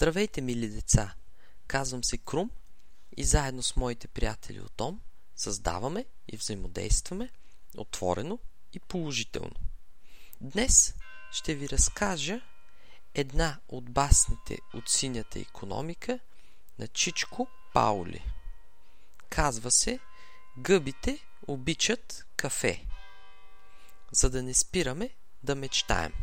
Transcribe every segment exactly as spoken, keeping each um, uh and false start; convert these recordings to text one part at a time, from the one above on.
Здравейте, мили деца! Казвам се Крум и заедно с моите приятели от дом създаваме и взаимодействаме отворено и положително. Днес ще ви разкажа една от басните от синята икономика на Чичко Паули. Казва се "Гъбите обичат кафе", за да не спираме да мечтаем.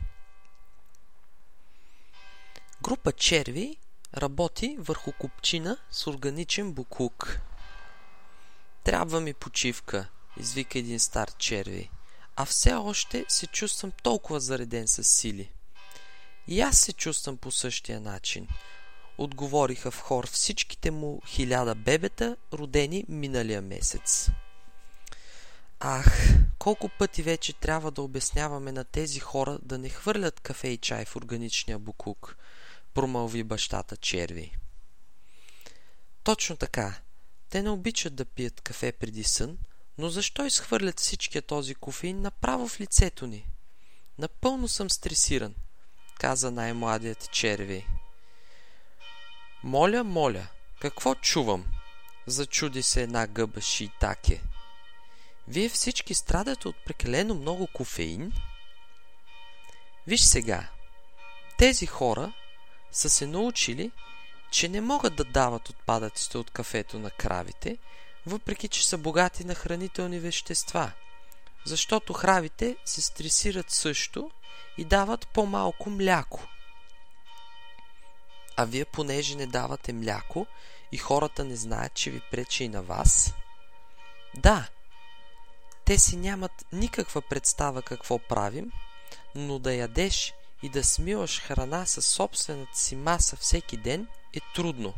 Група черви работи върху купчина с органичен боклук. "Трябва ми почивка", извика един стар черви, "а все още се чувствам толкова зареден с сили." "И аз се чувствам по същия начин", отговориха в хор всичките му хиляда бебета, родени миналия месец. "Ах, колко пъти вече трябва да обясняваме на тези хора да не хвърлят кафе и чай в органичния боклук", промълви бащата черви. "Точно така. Те не обичат да пият кафе преди сън, но защо изхвърлят всичкия този кофеин направо в лицето ни?" "Напълно съм стресиран", каза най-младият черви. "Моля, моля, какво чувам?" зачуди се една гъба шиитаке. "Вие всички страдате от прекалено много кофеин?" "Виж сега, тези хора са се научили, че не могат да дават отпадъците от кафето на кравите, въпреки че са богати на хранителни вещества, защото кравите се стресират също и дават по-малко мляко. А вие, понеже не давате мляко и хората не знаят, че ви пречи и на вас, да, те си нямат никаква представа какво правим, но да ядеш и да смиваш храна със собствената си маса всеки ден е трудно."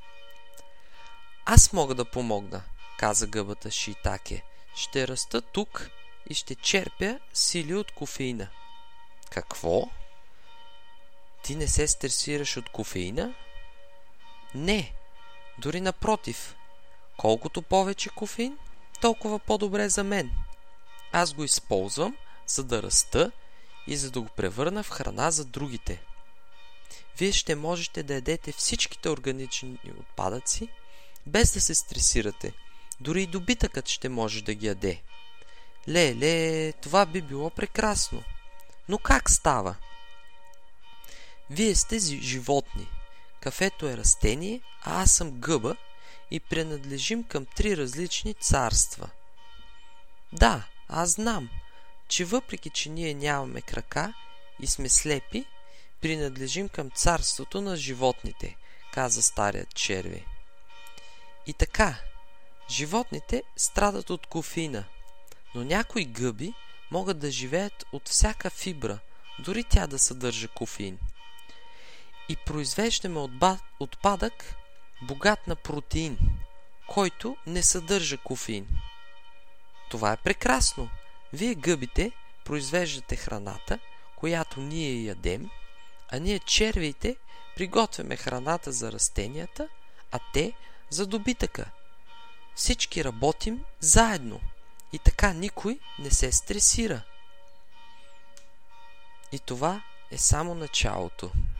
"Аз мога да помогна", каза гъбата шиитаке. "Ще раста тук и ще черпя сили от кофеина." "Какво? Ти не се стресираш от кофеина?" "Не, дори напротив. Колкото повече кофеин, толкова по-добре за мен. Аз го използвам, за да раста и за да го превърна в храна за другите. Вие ще можете да ядете всичките органични отпадъци, без да се стресирате. Дори и добитъкът ще може да ги яде." "Ле-ле, това би било прекрасно. Но как става?" "Вие сте животни. Кафето е растение, а аз съм гъба и принадлежим към три различни царства. Да, аз знам, че въпреки, че ние нямаме крака и сме слепи, принадлежим към царството на животните", каза старият черви. "И така, животните страдат от кофеина, но някои гъби могат да живеят от всяка фибра, дори тя да съдържа кофеин. И произвеждаме отпадък, богат на протеин, който не съдържа кофеин. Това е прекрасно. Вие, гъбите, произвеждате храната, която ние ядем, а ние, червиите, приготвяме храната за растенията, а те за добитъка. Всички работим заедно и така никой не се стресира. И това е само началото."